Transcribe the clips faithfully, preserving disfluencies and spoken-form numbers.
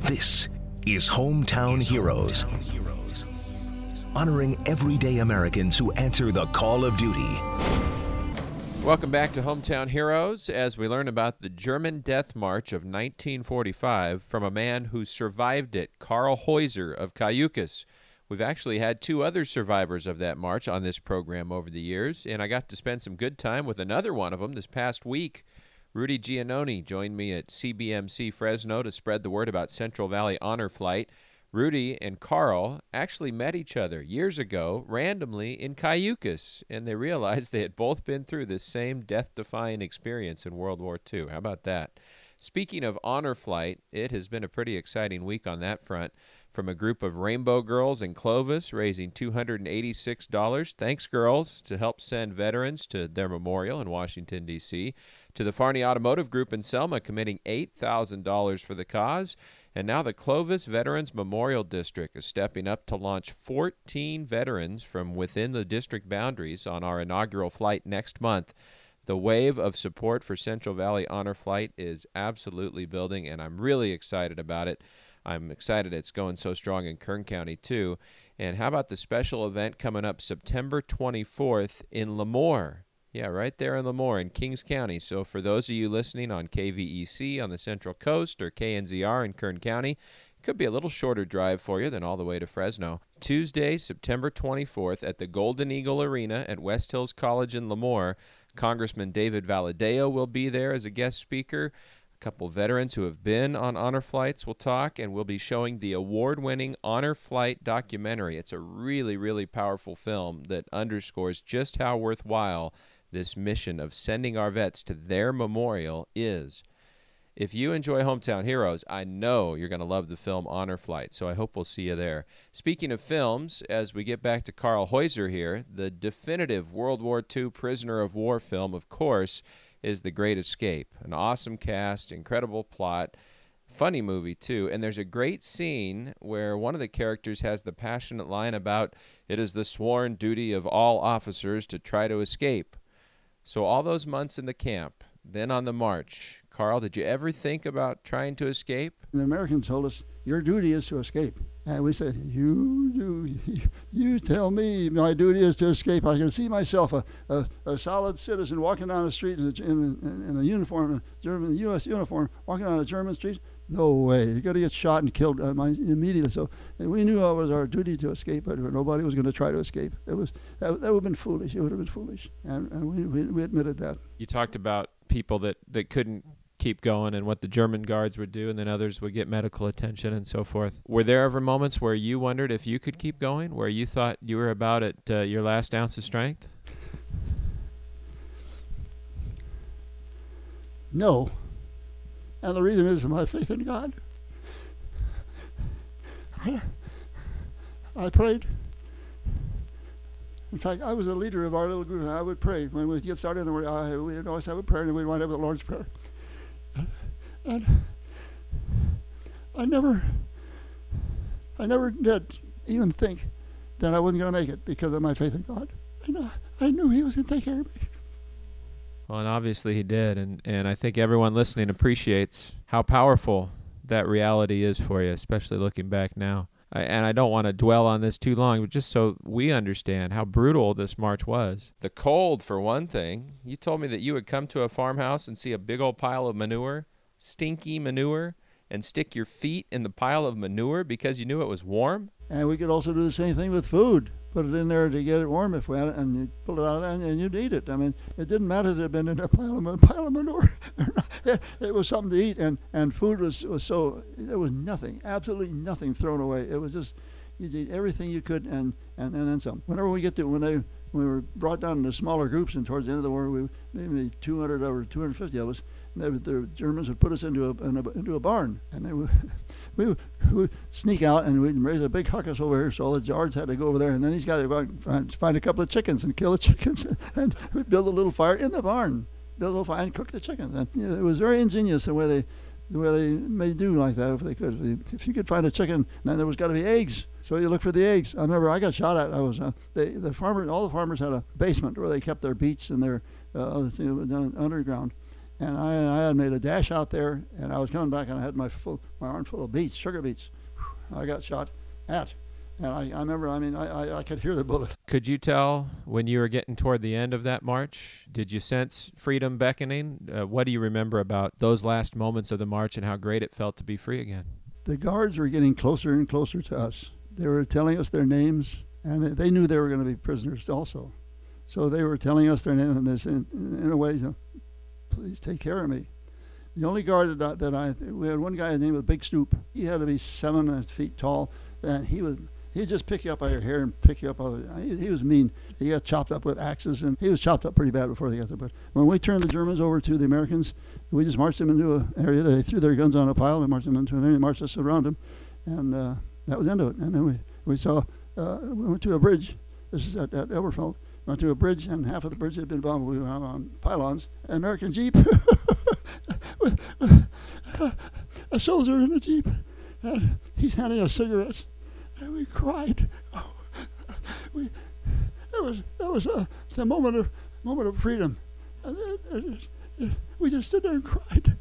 This is Hometown Heroes, honoring everyday Americans who answer the call of duty. Welcome back to Hometown Heroes as we learn about the German Death March of nineteen forty-five from a man who survived it, Karl Heuser of Cayucas. We've actually had two other survivors of that march on this program over the years, and I got to spend some good time with another one of them this past week. Rudy Giannone joined me at C B M C Fresno to spread the word about Central Valley Honor Flight. Rudy and Karl actually met each other years ago randomly in Cayucas, and they realized they had both been through this same death-defying experience in World War Two. How about that? Speaking of Honor Flight, it has been a pretty exciting week on that front. From a group of Rainbow Girls in Clovis raising two hundred eighty-six dollars, thanks girls, to help send veterans to their memorial in Washington, D C, to the Farney Automotive Group in Selma committing eight thousand dollars for the cause, and now the Clovis Veterans Memorial District is stepping up to launch fourteen veterans from within the district boundaries on our inaugural flight next month. The wave of support for Central Valley Honor Flight is absolutely building, and I'm really excited about it. I'm excited it's going so strong in Kern County, too. And how about the special event coming up September twenty-fourth in Lemoore? Yeah, right there in Lemoore in Kings County. So for those of you listening on K V E C on the Central Coast or K N Z R in Kern County, it could be a little shorter drive for you than all the way to Fresno. Tuesday, September twenty-fourth at the Golden Eagle Arena at West Hills College in Lemoore. Congressman David Valadao will be there as a guest speaker. A couple veterans who have been on honor flights will talk, and we'll be showing the award-winning Honor Flight documentary. It's a really, really powerful film that underscores just how worthwhile this mission of sending our vets to their memorial is. If you enjoy Hometown Heroes, I know you're going to love the film Honor Flight, so I hope we'll see you there. Speaking of films, as we get back to Karl Heuser here, the definitive World War Two prisoner of war film, of course, is The Great Escape. An awesome cast, incredible plot, funny movie too, and there's a great scene where one of the characters has the passionate line about, "It is the sworn duty of all officers to try to escape." So all those months in the camp, then on the march, Karl, did you ever think about trying to escape? The Americans told us, your duty is to escape. And we said, you do, you tell me my duty is to escape. I can see myself, a, a, a solid citizen walking down the street in a, in, in, in a uniform, a German U S uniform, walking down a German street. No way. You're going to get shot and killed uh, immediately. So we knew it was our duty to escape, but nobody was going to try to escape. It was that, that would have been foolish. It would have been foolish. And, and we, we, we admitted that. You talked about people that, that couldn't keep going and what the German guards would do, and then others would get medical attention and so forth. Were there ever moments where you wondered if you could keep going, where you thought you were about at uh, your last ounce of strength? No. And the reason is my faith in God. I, I prayed. In fact, I was the leader of our little group, and I would pray. When we'd get started, I, we'd always have a prayer, and we'd wind up with the Lord's Prayer. And I never, I never did even think that I wasn't going to make it because of my faith in God. I know, I knew He was going to take care of me. Well, and obviously He did, and, and I think everyone listening appreciates how powerful that reality is for you, especially looking back now. I, and I don't want to dwell on this too long, but just so we understand how brutal this march was. The cold, for one thing. You told me that you would come to a farmhouse and see a big old pile of manure, stinky manure, and stick your feet in the pile of manure because you knew it was warm? And we could also do the same thing with food. Put it in there to get it warm if we had it, and you pull it out and, and you'd eat it. I mean, it didn't matter that it had been in a pile of, pile of manure. it, it was something to eat, and, and food was, was so, there was nothing, absolutely nothing thrown away. It was just, you'd eat everything you could and, and, and then some. Whenever we get to, when they, when we were brought down into smaller groups, and towards the end of the war, we maybe two hundred or two hundred fifty of us, they, the Germans would put us into a, in a into a barn, and they would, we would, we would sneak out, and we'd raise a big huckus over here, so all the guards had to go over there, and then these guys would go out and find, find a couple of chickens and kill the chickens, and we'd build a little fire in the barn, build a little fire and cook the chickens. And you know, it was very ingenious the way they, the way they may do like that if they could. If, they, if you could find a chicken, then there was got to be eggs. So you look for the eggs. I remember I got shot at. I was uh, they, the farmer. All the farmers had a basement where they kept their beets and their uh, other things down underground. And I, I had made a dash out there, and I was coming back, and I had my full, my arm full of beets, sugar beets. I got shot at. And I, I remember, I mean, I, I, I could hear the bullet. Could you tell when you were getting toward the end of that march, did you sense freedom beckoning? Uh, what do you remember about those last moments of the march and how great it felt to be free again? The guards were getting closer and closer to us. They were telling us their names, and they knew they were going to be prisoners also. So they were telling us their names, and this, in, in a way, you know, please take care of me. The only guard that I, that I, we had one guy, his name was Big Stoop. He had to be seven feet tall, and he would, he'd just pick you up by your hair and pick you up. By the, he, he was mean. He got chopped up with axes, and he was chopped up pretty bad before they got there. But when we turned the Germans over to the Americans, we just marched them into an area. They threw their guns on a pile and marched them into an area, marched us around them, and uh, that was the end of it. And then we, we saw, uh, we went to a bridge. This is at, at Elberfeld. Went to a bridge, and half of the bridge had been bombed. We went on pylons. An American Jeep, a soldier in a Jeep, and he's handing us cigarettes, and we cried. Oh, we, that was that was a the moment of moment of freedom. And it, it, it, we just stood there and cried.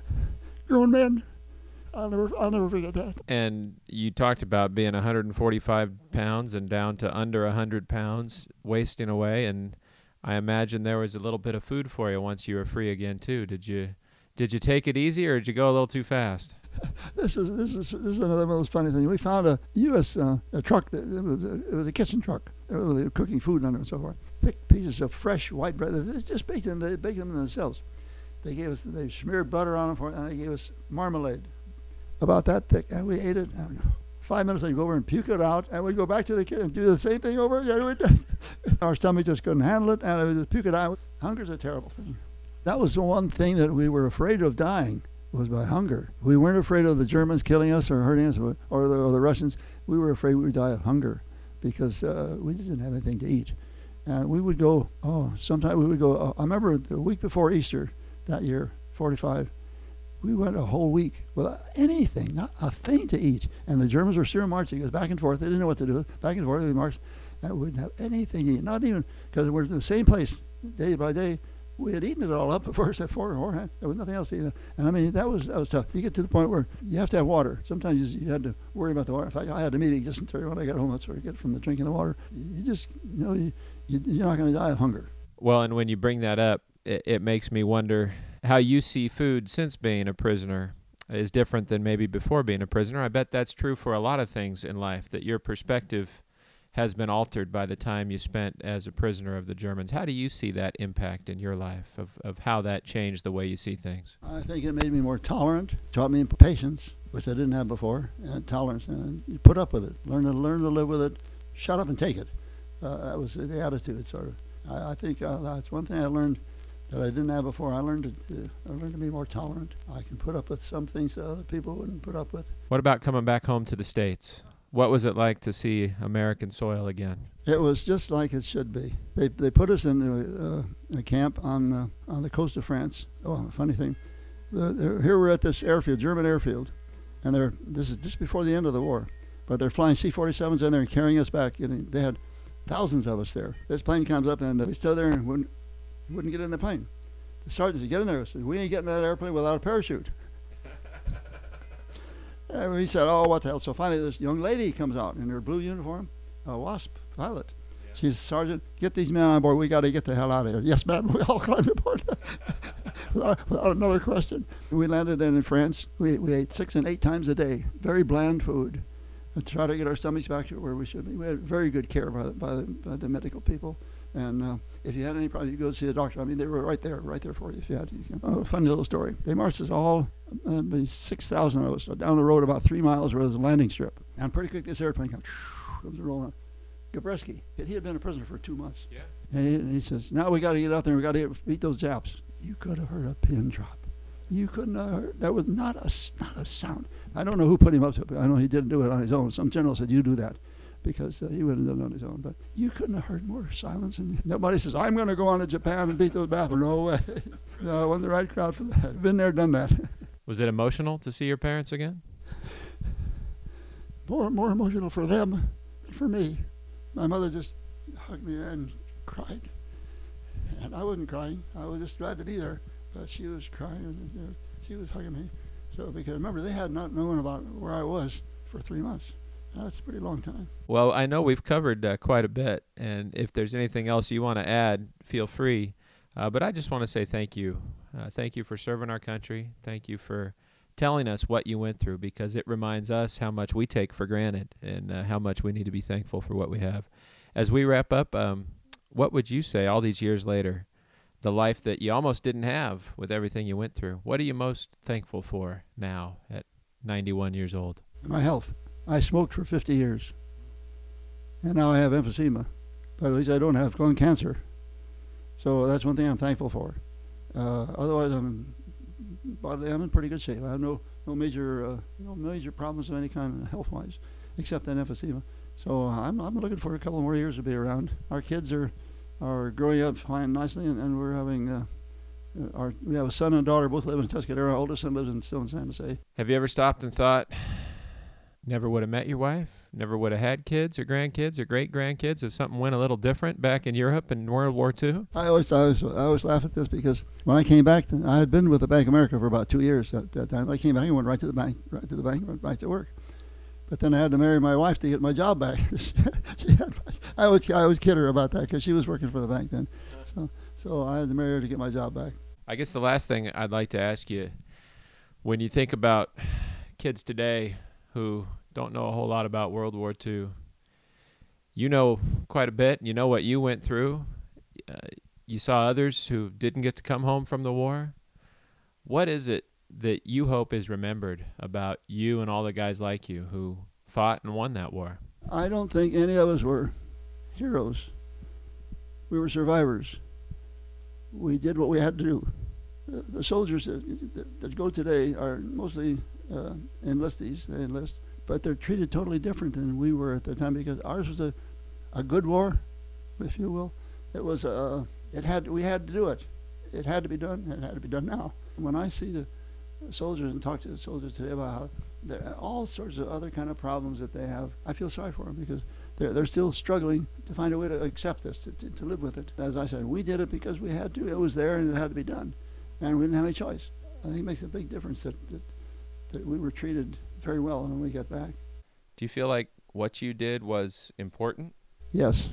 Grown men. I'll never, I'll never forget that. And you talked about being one hundred forty-five pounds and down to under one hundred pounds, wasting away. And I imagine there was a little bit of food for you once you were free again, too. Did you did you take it easy, or did you go a little too fast? This is this is this is another one of those funny things. We found a U S Uh, a truck that it was a, it was a kitchen truck. They were cooking food under it and so forth. Thick pieces of fresh white bread. They just baked them. They baked them themselves. They gave us they smeared butter on them for it, and they gave us marmalade. About that thick, and we ate it. And five minutes, I'd go over and puke it out, and we'd go back to the kitchen and do the same thing over again. Our stomach just couldn't handle it, and we would just puke it out. Hunger's a terrible thing. That was the one thing that we were afraid of dying, was by hunger. We weren't afraid of the Germans killing us or hurting us, or, or, the, or the Russians. We were afraid we would die of hunger, because uh, we just didn't have anything to eat. And we would go, oh, sometimes we would go, uh, I remember the week before Easter that year, forty-five, we went a whole week without anything, not a thing to eat. And the Germans were still marching. It was back and forth. They didn't know what to do. Back and forth, we marched, and we didn't have anything to eat. Not even, because we're in the same place day by day. We had eaten it all up first at four beforehand. There was nothing else to eat. And I mean, that was that was tough. You get to the point where you have to have water. Sometimes you, you had to worry about the water. In fact, I had to immediately just tell you when I got home, that's where I get it from the drinking the water. You just, you know, you, you, you're not going to die of hunger. Well, and when you bring that up, it, it makes me wonder how you see food since being a prisoner is different than maybe before being a prisoner. I bet that's true for a lot of things in life, that your perspective has been altered by the time you spent as a prisoner of the Germans. How do you see that impact in your life, of, of how that changed the way you see things? I think it made me more tolerant, taught me patience, which I didn't have before, and tolerance, and you put up with it, learn to learn to live with it, shut up and take it. Uh, that was the attitude, sort of. I, I think uh, that's one thing I learned that I didn't have before. I learned to, uh, I learned to be more tolerant. I can put up with some things that other people wouldn't put up with. What about coming back home to the States? What was it like to see American soil again? It was just like it should be. They they put us in a, uh, a camp on uh, on the coast of France. Oh, funny thing. The, here we're at this airfield, German airfield, and they're this is just before the end of the war, but they're flying C forty-sevens in there and carrying us back. You know, they had thousands of us there. This plane comes up, and we stood there and wouldn't, wouldn't get in the plane. The sergeant said, "Get in there." I said, "We ain't getting in that airplane without a parachute." And we said, "Oh, what the hell?" So finally, this young lady comes out in her blue uniform, a WASP pilot. Yeah. She says, "Sergeant, get these men on board. We got to get the hell out of here." "Yes, ma'am." We all climbed aboard without, without another question. We landed then in France. We we ate six and eight times a day, very bland food, and try to get our stomachs back to where we should be. We had very good care by the, by the, by the medical people. And uh, if you had any problems, you go see the doctor. I mean, they were right there, right there for you if you had to. Oh, a funny little story. They marched us all, uh, maybe six thousand of us, down the road about three miles where there's a landing strip. And pretty quick, this airplane comes, comes rolling. Gabreski, he had been a prisoner for two months. Yeah. And he, and he says, "Now we got to get out there and we got to beat those Japs." You could have heard a pin drop. You couldn't have heard. There was not a, not a sound. I don't know who put him up to it. I know he didn't do it on his own. Some general said, "You do that," because uh, he wouldn't have done it on his own. But you couldn't have heard more silence. And nobody says, "I'm going to go on to Japan and beat those Japs." No way. No, I wasn't the right crowd for that. Been there, done that. Was it emotional to see your parents again? More, more emotional for them than for me. My mother just hugged me and cried. And I wasn't crying. I was just glad to be there. but she was crying, and you know, she was hugging me. So, because remember, they had not known about where I was for three months. That's a pretty long time. Well, I know we've covered uh, quite a bit, and if there's anything else you want to add, feel free. Uh, but I just want to say thank you. Uh, thank you for serving our country. Thank you for telling us what you went through, because it reminds us how much we take for granted and uh, how much we need to be thankful for what we have. As we wrap up, um, what would you say all these years later, the life that you almost didn't have with everything you went through, what are you most thankful for now at ninety-one years old? My health. I smoked for fifty years, and now I have emphysema, but at least I don't have lung cancer. So that's one thing I'm thankful for. Uh, otherwise, I'm bodily, I'm in pretty good shape. I have no no major uh, no major problems of any kind health-wise, except that emphysema. So I'm I'm looking for a couple more years to be around. Our kids are are growing up fine nicely, and, and we're having uh, our we have a son and a daughter, both live in Tuscaloosa. Our oldest son lives in still in San Jose. Have you ever stopped and thought, never would have met your wife, never would have had kids or grandkids or great-grandkids if something went a little different back in Europe in World War Two? I always, I always, I always laugh at this because when I came back, to, I had been with the Bank of America for about two years at that time. I came back and went right to the bank, right to the bank, went back to work. But then I had to marry my wife to get my job back. she had my, I always, I always kid her about that because she was working for the bank then. So, so I had to marry her to get my job back. I guess the last thing I'd like to ask you, when you think about kids today who don't know a whole lot about World War Two, you know quite a bit. You know what you went through. Uh, you saw others who didn't get to come home from the war. What is it that you hope is remembered about you and all the guys like you who fought and won that war? I don't think any of us were heroes. We were survivors. We did what we had to do. The, the soldiers that, that, that go today are mostly uh, enlistees. They enlist, but they're treated totally different than we were at the time because ours was a, a good war, if you will. It was a, it had we had to do it. It had to be done. It had to be done now. When I see the soldiers and talk to the soldiers today about how there are all sorts of other kind of problems that they have, I feel sorry for them because they're they're still struggling to find a way to accept this, to, to, to live with it. As I said, we did it because we had to. It was there and it had to be done, and we didn't have any choice. I think it makes a big difference that that, that we were treated very well when we got back. Do you feel like what you did was important? Yes.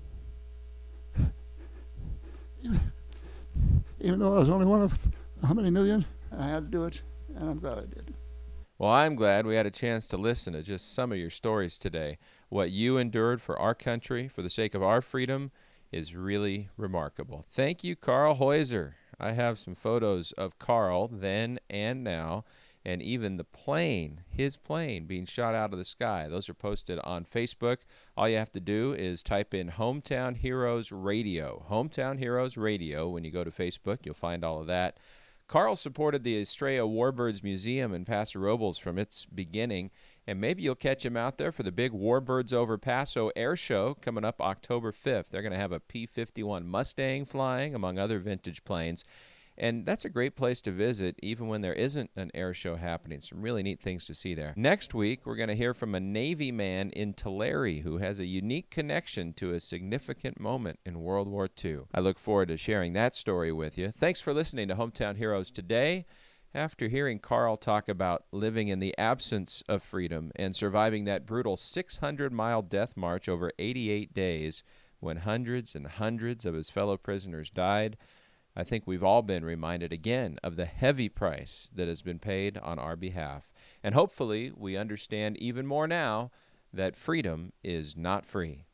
Even though I was only one of how many million, I had to do it, and I'm glad I did. Well, I'm glad we had a chance to listen to just some of your stories today. What you endured for our country, for the sake of our freedom, is really remarkable. Thank you, Carl Heuser. I have some photos of Carl then and now, and even the plane, his plane, being shot out of the sky. Those are posted on Facebook. All you have to do is type in Hometown Heroes Radio. Hometown Heroes Radio. When you go to Facebook, you'll find all of that. Carl supported the Estrella Warbirds Museum in Paso Robles from its beginning, and maybe you'll catch him out there for the big Warbirds Over Paso air show coming up October fifth. They're going to have a P fifty-one Mustang flying, among other vintage planes. And that's a great place to visit, even when there isn't an air show happening. Some really neat things to see there. Next week, we're going to hear from a Navy man in Tulare who has a unique connection to a significant moment in World War Two. I look forward to sharing that story with you. Thanks for listening to Hometown Heroes today. After hearing Carl talk about living in the absence of freedom and surviving that brutal six hundred mile death march over eighty-eight days when hundreds and hundreds of his fellow prisoners died, I think we've all been reminded again of the heavy price that has been paid on our behalf. And hopefully we understand even more now that freedom is not free.